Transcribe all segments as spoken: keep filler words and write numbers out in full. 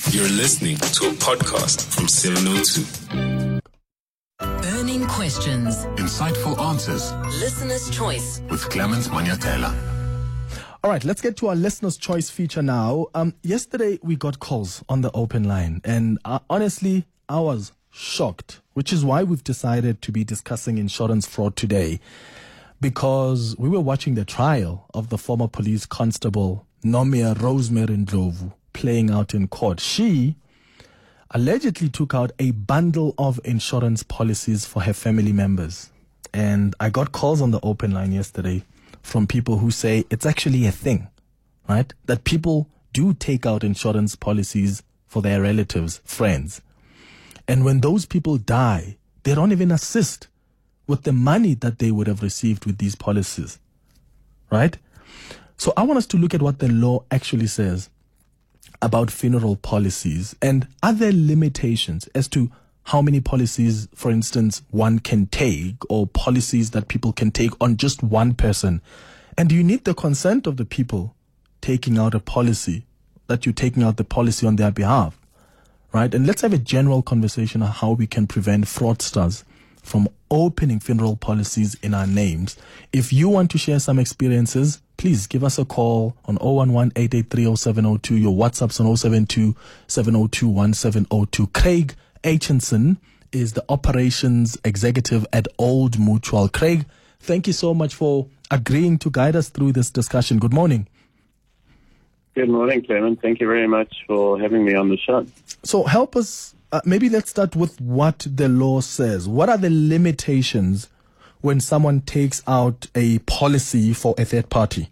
You're listening to a podcast from seven oh two. Burning questions. Insightful answers. Listener's choice. With Clemens Manyatela. All right, let's get to our listener's choice feature now. Um, yesterday we got calls on the open line, and uh, honestly, I was shocked, which is why we've decided to be discussing insurance fraud today, because we were watching the trial of the former police constable Nomia Rosemary Ndlovu playing out in court. She allegedly took out a bundle of insurance policies for her family members. And I got calls on the open line yesterday from people who say it's actually a thing, right? That people do take out insurance policies for their relatives, friends. And when those people die, they don't even assist with the money that they would have received with these policies, right? So I want us to look at what the law actually says about funeral policies, and are there limitations as to how many policies, for instance, one can take, or policies that people can take on just one person? And do you need the consent of the people taking out a policy, that you're taking out the policy on their behalf, right? And let's have a general conversation on how we can prevent fraudsters from opening funeral policies in our names. If you want to share some experiences, please give us a call on zero one one, eight eight three, zero seven zero two. Your WhatsApp's on zero seven two, seven zero two, one seven zero two. Craig Aitchinson is the operations executive at Old Mutual. Craig, thank you so much for agreeing to guide us through this discussion. Good morning. Good morning, Clement. Thank you very much for having me on the show. So help us, uh, maybe let's start with what the law says. What are the limitations when someone takes out a policy for a third party?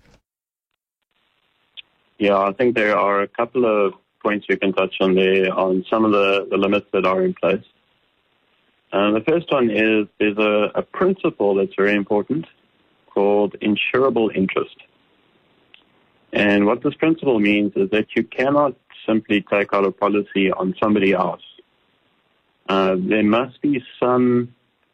Yeah, I think there are a couple of points we can touch on there on some of the, the limits that are in place. Uh, the first one is there's a, a principle that's very important called insurable interest. And what this principle means is that you cannot simply take out a policy on somebody else. Uh, there must be some,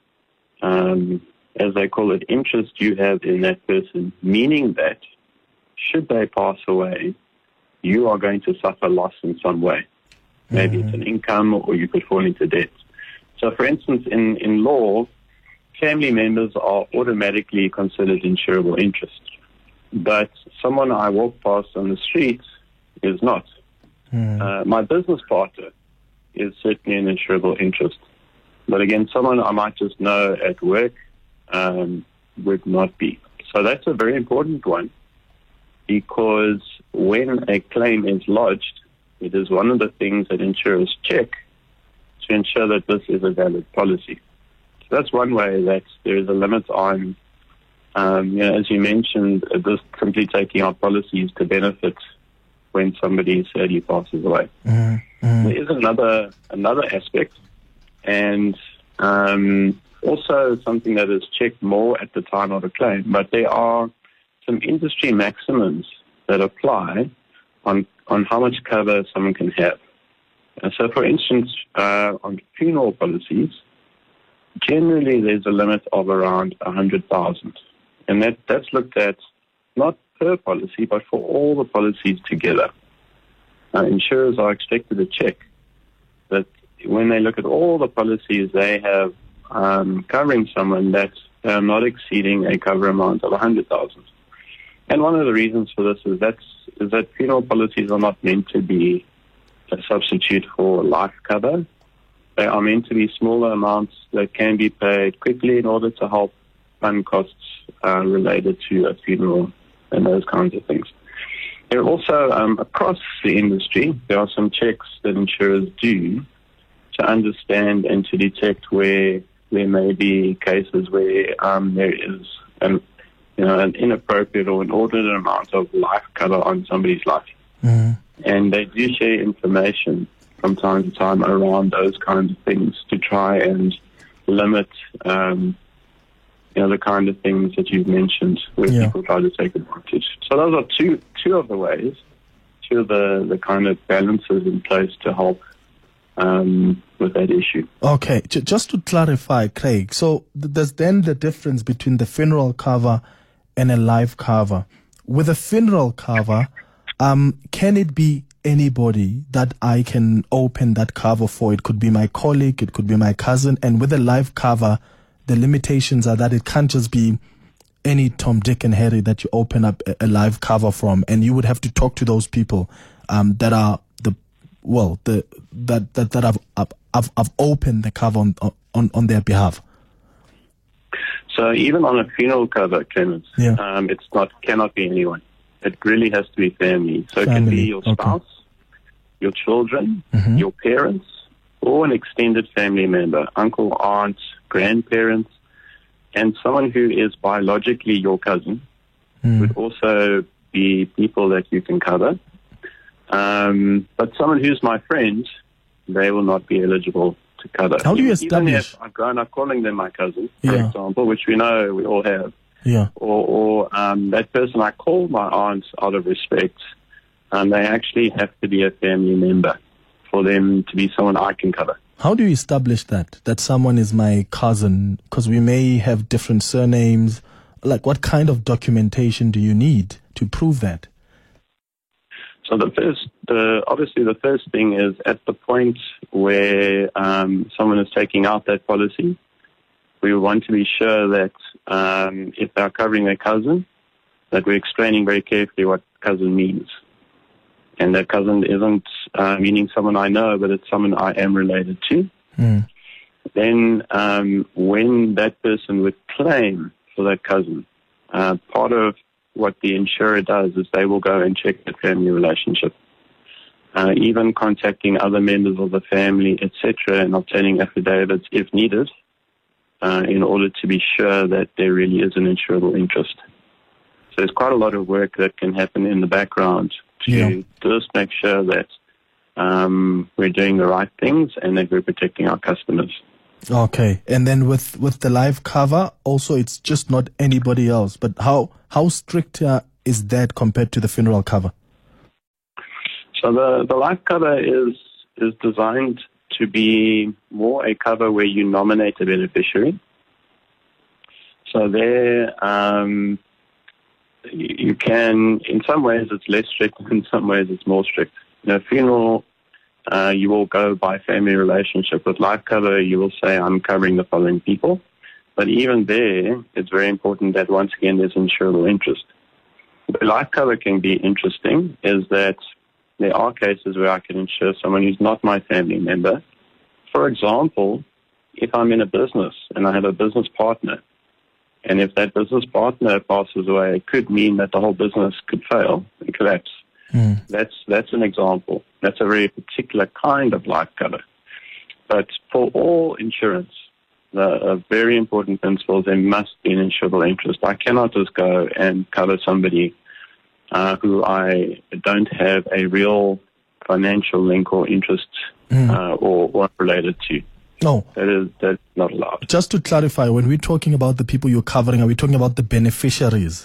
um, as they call it, interest you have in that person, meaning that should they pass away, you are going to suffer loss in some way. Maybe mm-hmm. it's an income, or you could fall into debt. So, for instance, in, in law, family members are automatically considered insurable interest. But someone I walk past on the street is not. Mm. Uh, my business partner is certainly an insurable interest. But again, someone I might just know at work um, would not be. So that's a very important one, because when a claim is lodged, it is one of the things that insurers check to ensure that this is a valid policy. So that's one way that there is a limit on, um, you know, as you mentioned, uh, just simply taking out policies to benefit when somebody sadly passes away. Mm-hmm. Mm-hmm. There is another another aspect, and um, also something that is checked more at the time of a claim, but there are some industry maximums that apply on, on how much cover someone can have. And so, for instance, uh, on funeral policies, generally there's a limit of around one hundred thousand dollars. And that, that's looked at not per policy, but for all the policies together. Uh, insurers are expected to check that when they look at all the policies they have um, covering someone, that they are not exceeding a cover amount of one hundred thousand dollars. And one of the reasons for this is, that's, is that funeral policies are not meant to be a substitute for life cover. They are meant to be smaller amounts that can be paid quickly in order to help fund costs uh, related to a funeral and those kinds of things. There are also, um, across the industry, there are some checks that insurers do to understand and to detect where there may be cases where um, there is an, you know, an inappropriate or inordinate amount of life cover on somebody's life. Mm. And they do share information from time to time around those kinds of things to try and limit, um, you know, the kind of things that you've mentioned where yeah. people try to take advantage. So those are two two of the ways, two of the, the kind of balances in place to help um, with that issue. Okay, J- just to clarify, Craig, so th- there's then the difference between the funeral cover and a life cover. With a funeral cover, um, can it be anybody that I can open that cover for. It could be my colleague, it could be my cousin. And with a life cover, the limitations are that it can't just be any Tom, Dick, and Harry that you open up a, a live cover from, and you would have to talk to those people um, that are the well, the that that that have I've I've opened the cover on on on their behalf. So even on a funeral cover, Clemens, yeah. um, it's not cannot be anyone. It really has to be family. So family. It can be your spouse, okay. your children, mm-hmm. your parents, or an extended family member, uncle, aunt, grandparents. And someone who is biologically your cousin mm. would also be people that you can cover. Um, but someone who's my friend, they will not be eligible to cover. How do you Even establish? if I've grown up calling them my cousin, for yeah. example, which we know we all have. Yeah. Or, or um, that person I call my aunt out of respect, um, they actually have to be a family member for them to be someone I can cover. How do you establish that, that someone is my cousin? Because we may have different surnames. Like, what kind of documentation do you need to prove that? So the first, the obviously the first thing is at the point where um, someone is taking out that policy, we want to be sure that um, if they're covering their cousin, that we're explaining very carefully what cousin means. And that cousin isn't uh, meaning someone I know, but it's someone I am related to. Mm. Then um, when that person would claim for that cousin, uh, part of what the insurer does is they will go and check the family relationship, uh, even contacting other members of the family, et cetera, and obtaining affidavits if needed, uh, in order to be sure that there really is an insurable interest. So there's quite a lot of work that can happen in the background to yeah. just make sure that um, we're doing the right things and that we're protecting our customers. Okay. And then with, with the live cover, also it's just not anybody else. But how how strict uh, is that compared to the funeral cover? So the, the live cover is is designed to be more a cover where you nominate a beneficiary. So there, um, you can, in some ways it's less strict, in some ways it's more strict. In a funeral, uh, you will go by family relationship. With life cover, you will say, I'm covering the following people. But even there, it's very important that, once again, there's insurable interest. The life cover can be interesting is that there are cases where I can insure someone who's not my family member. For example, if I'm in a business and I have a business partner, and if that business partner passes away, it could mean that the whole business could fail and collapse. Mm. That's that's an example. That's a very particular kind of life cover. But for all insurance, the a very important principle is there must be an insurable interest. I cannot just go and cover somebody uh, who I don't have a real financial link or interest mm. uh, or, or related to. No. That is that's not allowed. Just to clarify, when we're talking about the people you're covering, are we talking about the beneficiaries?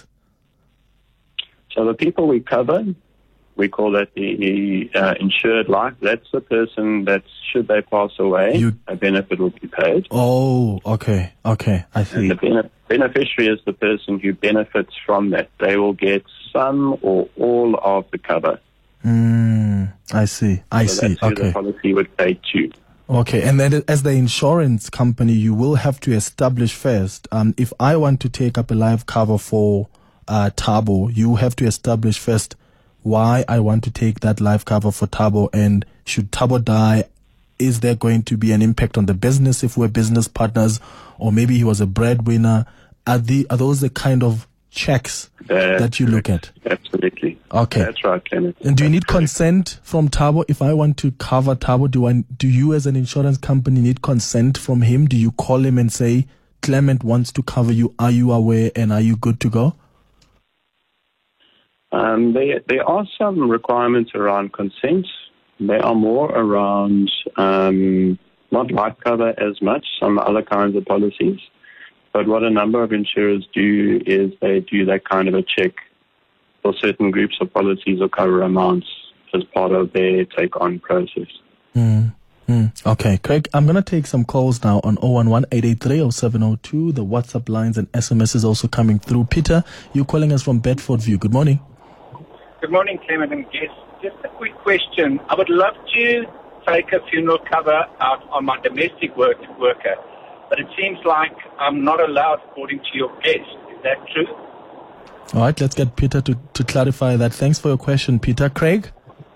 So the people we cover, we call that the uh, insured life. That's the person that, should they pass away, you... a benefit will be paid. Oh, okay, okay, I see. And the bene- beneficiary is the person who benefits from that. They will get some or all of the cover. Mm, I see, I so see, that's who okay. the policy would pay to. Okay, and then as the insurance company, you will have to establish first, um, if I want to take up a life cover for uh, Thabo, you have to establish first why I want to take that life cover for Thabo, and should Thabo die, is there going to be an impact on the business if we're business partners, or maybe he was a breadwinner? Are, the, are those the kind of checks That's that you look at? Absolutely. Okay. That's right, Kenneth. And do you need Absolutely. consent from Thabo? If I want to cover Thabo, do I, do you as an insurance company need consent from him? Do you call him and say, Clement wants to cover you, are you aware and are you good to go? Um, there, there are some requirements around consent. They are more around um, not life cover as much, some other kinds of policies. But what a number of insurers do is they do that kind of a check for certain groups of policies or cover amounts as part of their take-on process. Mm, mm. Okay, Craig, I'm going to take some calls now on zero one one, eight eight three, zero seven zero two. The WhatsApp lines and S M S is also coming through. Peter, you're calling us from Bedford View. Good morning. Good morning, Clement and guests. Just a quick question. I would love to take a funeral cover out on my domestic work, worker, but it seems like I'm not allowed according to your guest. Is that true? All right, let's get Peter to, to clarify that. Thanks for your question, Peter. Craig?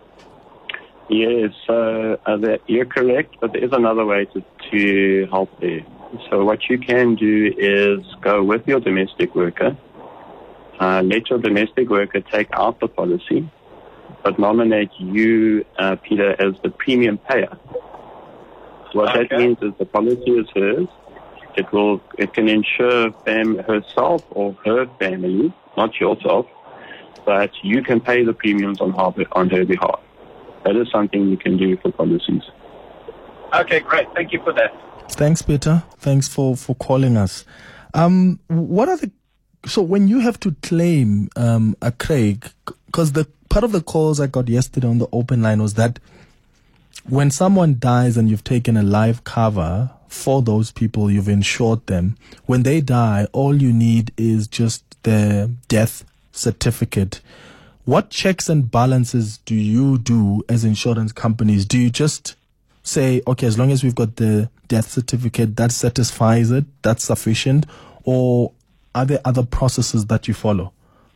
Yes, uh, uh, that, you're correct, but there is another way to, to help there. So what you can do is go with your domestic worker, uh, let your domestic worker take out the policy, but nominate you, uh, Peter, as the premium payer. What Okay. that means is the policy is hers. It will, it can insure fam- herself or her family, not yourself, but you can pay the premiums on her, on her behalf. That is something you can do for policies. Okay, great. Thank you for that. Thanks, Peter. Thanks for, for calling us. Um, what are the, so when you have to claim, um, a Craig, because the part of the calls I got yesterday on the open line was that when someone dies and you've taken a live cover for those people, you've insured them, when they die, all you need is just the death certificate. What checks and balances do you do as insurance companies? Do you just say, okay, as long as we've got the death certificate, that satisfies it, that's sufficient? Or are there other processes that you follow?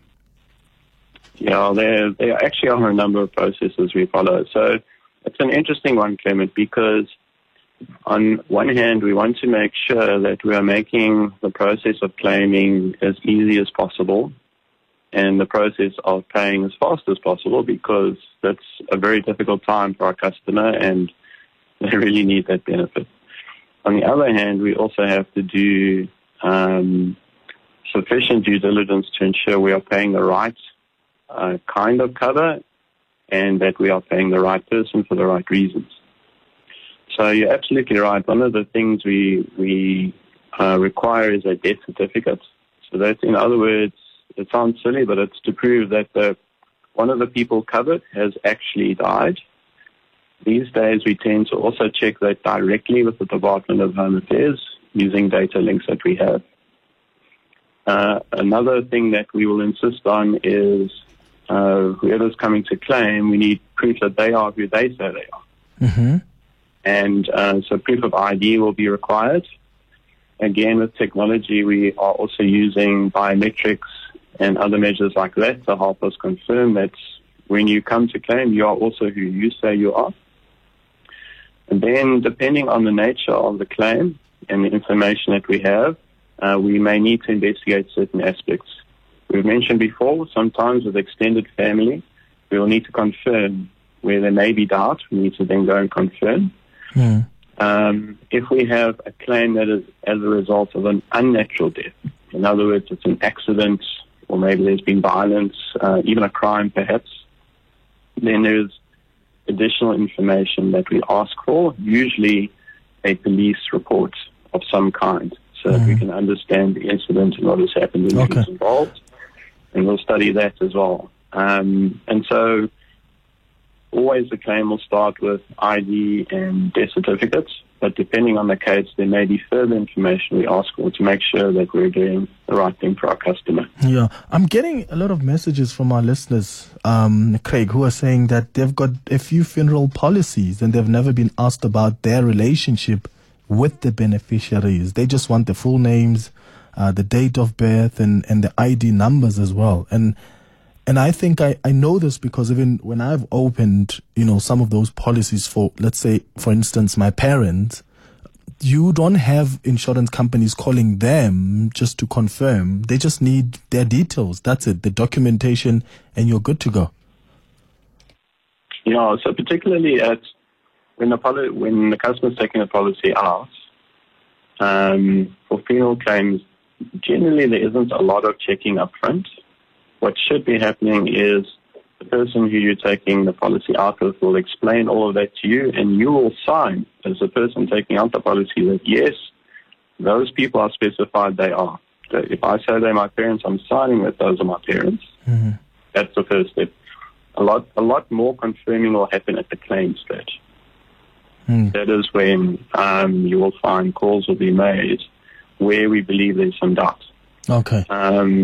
Yeah, there, there actually are a number of processes we follow. So it's an interesting one, Clement, because on one hand, we want to make sure that we are making the process of claiming as easy as possible and the process of paying as fast as possible, because that's a very difficult time for our customer and they really need that benefit. On the other hand, we also have to do um, sufficient due diligence to ensure we are paying the right uh, kind of cover and that we are paying the right person for the right reasons. So you're absolutely right. One of the things we we uh, require is a death certificate. So that's, in other words, it sounds silly, but it's to prove that the, one of the people covered has actually died. These days, we tend to also check that directly with the Department of Home Affairs using data links that we have. Uh, another thing that we will insist on is uh, whoever's coming to claim, we need proof that they are who they say they are. Mm-hmm. And uh, so proof of I D will be required. Again, with technology, we are also using biometrics and other measures like that to help us confirm that when you come to claim, you are also who you say you are. And then, depending on the nature of the claim and the information that we have, uh, we may need to investigate certain aspects. We've mentioned before, sometimes with extended family, we will need to confirm where there may be doubt. We need to then go and confirm. Mm. Um, if we have a claim that is as a result of an unnatural death, in other words, it's an accident, or maybe there's been violence, uh, even a crime perhaps, then there's additional information that we ask for, usually a police report of some kind, so that we can understand the incident and what has happened and Okay. who's involved, and we'll study that as well. Um, and so always the claim will start with I D and death certificates, but depending on the case, there may be further information we ask for to make sure that we're doing the right thing for our customer. Yeah, I'm getting a lot of messages from our listeners, um, Craig, who are saying that they've got a few funeral policies and they've never been asked about their relationship with the beneficiaries. They just want the full names, uh, the date of birth, and, and the I D numbers as well. And and I think I, I know this because even when I've opened, you know, some of those policies for, let's say, for instance, my parents, you don't have insurance companies calling them just to confirm. They just need their details. That's it, the documentation, and you're good to go. Yeah, so particularly at when the poli- when the customer's taking a policy out, um, for funeral claims, generally there isn't a lot of checking up front. What should be happening is the person who you're taking the policy out with will explain all of that to you, and you will sign as the person taking out the policy that, yes, those people are specified they are. So if I say they're my parents, I'm signing that those are my parents. Mm-hmm. That's the first step. A lot, a lot more confirming will happen at the claim stage. Mm. That is when um, you will find calls will be made where we believe there's some doubt. Okay. Um,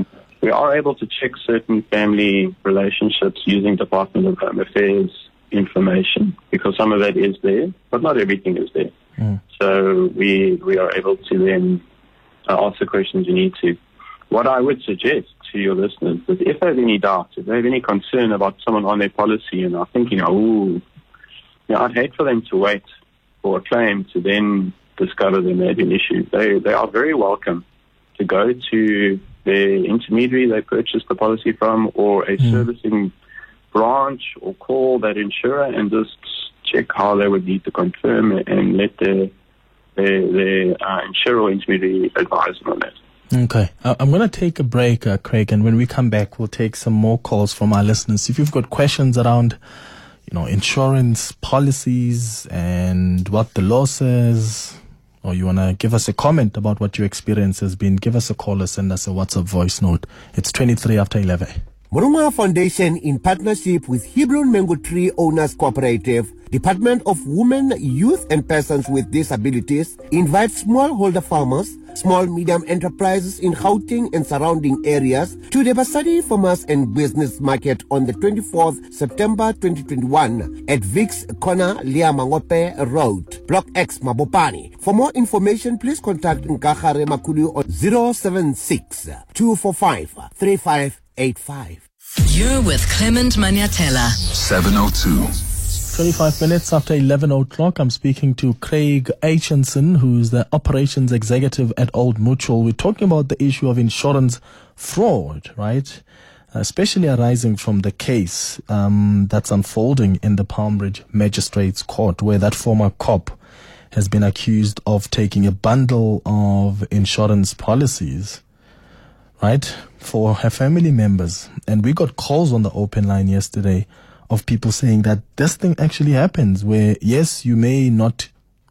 we are able to check certain family relationships using Department of Home Affairs information, because some of that is there, but not everything is there. Mm. So we we are able to then uh, ask the questions you need to. What I would suggest to your listeners is, if they have any doubts, if they have any concern about someone on their policy and are thinking, oh, you know, I'd hate for them to wait for a claim to then discover there may be an issue. They they are very welcome to go to the intermediary they purchased the policy from, or a mm. servicing branch, or call that insurer and just check how they would need to confirm and let the the, the uh, insurer or intermediary advise them on that. Okay. Uh, I'm going to take a break, uh, Craig, and when we come back, we'll take some more calls from our listeners. If you've got questions around, you know, insurance policies and what the law says, or you want to give us a comment about what your experience has been, give us a call or send us a WhatsApp voice note. It's twenty-three after eleven. Murunga Foundation, in partnership with Hebron Mango Tree Owners Cooperative, Department of Women, Youth and Persons with Disabilities, invites smallholder farmers, small medium enterprises in Gauteng and surrounding areas to the Basadi Farmers and Business Market on the twenty-fourth September twenty twenty-one at Vix Corner, Liamangope Road, Block X, Mabopani. For more information, please contact Nkagare Makulu on zero seven six, two four five, three five eight five. You're with Clement Maniatella. seven oh two. twenty-five minutes after eleven o'clock, I'm speaking to Craig Aitchison, who's the operations executive at Old Mutual. We're talking about the issue of insurance fraud, right? Especially arising from the case um, that's unfolding in the Palm Ridge Magistrates Court, where that former cop has been accused of taking a bundle of insurance policies, right, for her family members. And we got calls on the open line yesterday of people saying that this thing actually happens, where, yes, you may not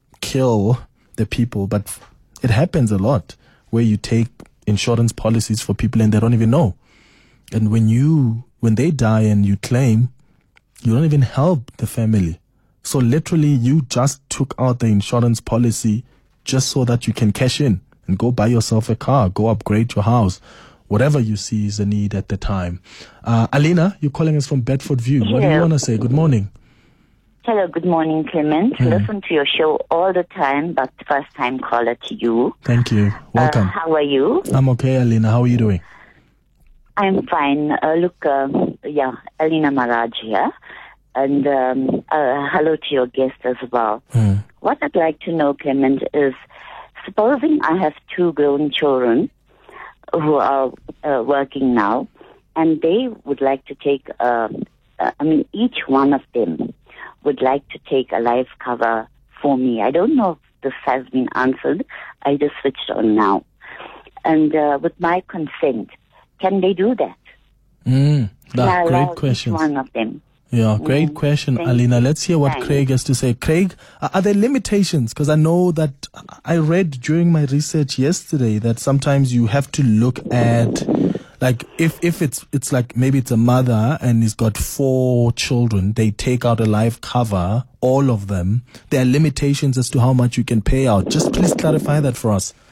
kill the people, but it happens a lot, where you take insurance policies for people and they don't even know. And when you, when they die and you claim, you don't even help the family. So literally, you just took out the insurance policy just so that you can cash in and go buy yourself a car, go upgrade your house, whatever you see is a need at the time. Uh, Alina, you're calling us from Bedford View. What do you want to say? Good morning. Hello, good morning, Clement. Mm. Listen to your show all the time, but first time caller to you. Thank you. Welcome. Uh, how are you? I'm okay, Alina. How are you doing? I'm fine. Uh, look, uh, yeah, Alina Maraj here. And um, uh, hello to your guest as well. Mm. What I'd like to know, Clement, is supposing I have two grown children who are uh, working now, and they would like to take, uh, uh, I mean, each one of them would like to take a life cover for me. I don't know if this has been answered. I just switched on now. And uh, with my consent, can they do that? Mm, that great question. One of them. Yeah, great mm, question, Alina. You. Let's hear what Thanks. Craig has to say. Craig, are there limitations? Because I know that I read during my research yesterday that sometimes you have to look at, like, if, if it's it's like maybe it's a mother and he's got four children, they take out a life cover, all of them. There are limitations as to how much you can pay out. Just please clarify that for us.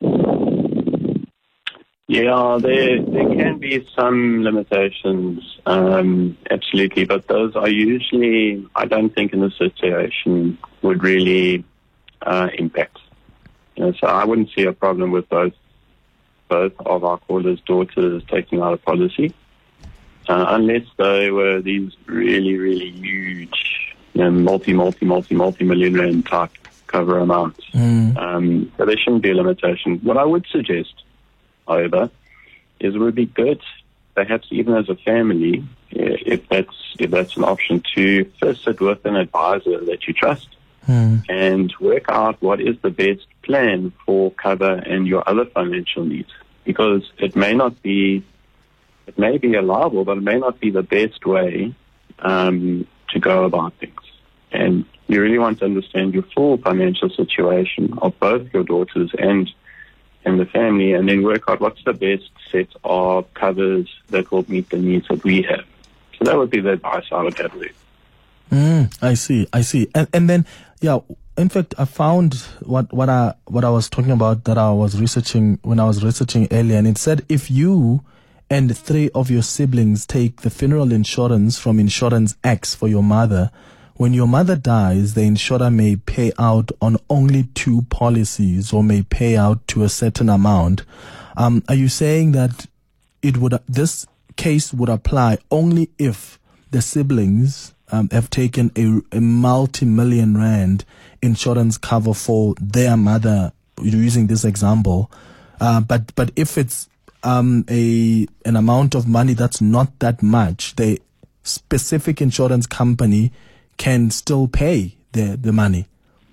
Yeah, there there can be some limitations, um, absolutely, but those are usually, I don't think in this situation, would really uh, impact. You know, so I wouldn't see a problem with both both of our callers' daughters taking out a policy, uh, unless they were these really, really huge, you know, multi, multi, multi, multi-million rand type cover amounts. Mm. Um, so there shouldn't be a limitation. What I would suggest, however, is it would be good, perhaps even as a family, if that's if that's an option, to first sit with an advisor that you trust mm. and work out what is the best plan for cover and your other financial needs. Because it may not be, it may be allowable, but it may not be the best way um, to go about things. And you really want to understand your full financial situation of both your daughters and and the family, and then work out what's the best set of covers that will meet the needs that we have. So that would be the advice I would have there. Mm, I see, I see. And and then, yeah, in fact, I found what, what I what I was talking about that I was researching when I was researching earlier, and it said if you and three of your siblings take the funeral insurance from Insurance X for your mother, when your mother dies, the insurer may pay out on only two policies or may pay out to a certain amount. Um, are you saying that it would this case would apply only if the siblings um, have taken a, a multi-million rand insurance cover for their mother, using this example, uh, but but if it's um, a an amount of money that's not that much, the specific insurance company can still pay the the money?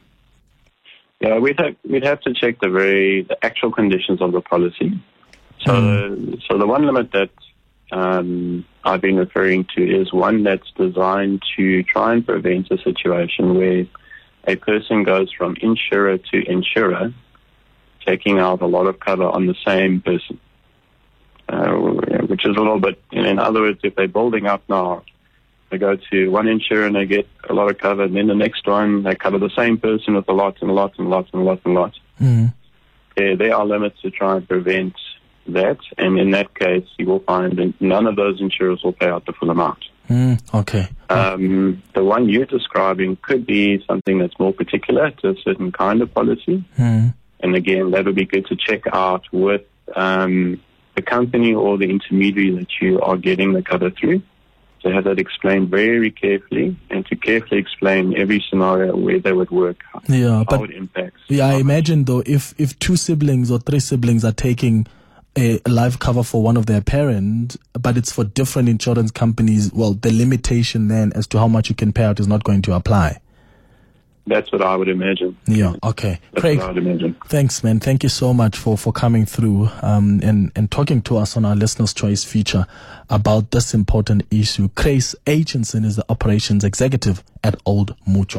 Yeah, we'd have we'd have to check the very the actual conditions of the policy. So, mm. so the one limit that um, I've been referring to is one that's designed to try and prevent a situation where a person goes from insurer to insurer, taking out a lot of cover on the same person, uh, which is a little bit. In other words, if they're building up now, they go to one insurer and they get a lot of cover, and then the next one they cover the same person with a lot and a lot and a lot and a lot and a lot. Mm. There, there are limits to try and prevent that, and in that case, you will find that none of those insurers will pay out the full amount. Mm, okay. Um, the one you're describing could be something that's more particular to a certain kind of policy. Mm. And again, that would be good to check out with um, the company or the intermediary that you are getting the cover through, to have that explained very carefully and to carefully explain every scenario where they would work, yeah, how but, it impacts. Yeah, I imagine though, if, if two siblings or three siblings are taking a life cover for one of their parents, but it's for different insurance companies, well, the limitation then as to how much you can pay out is not going to apply. That's what I would imagine. Yeah, okay. That's Craig, what I would imagine. Thanks, man. Thank you so much for, for coming through um, and, and talking to us on our Listener's Choice feature about this important issue. Chris Aitchison is the operations executive at Old Mutual.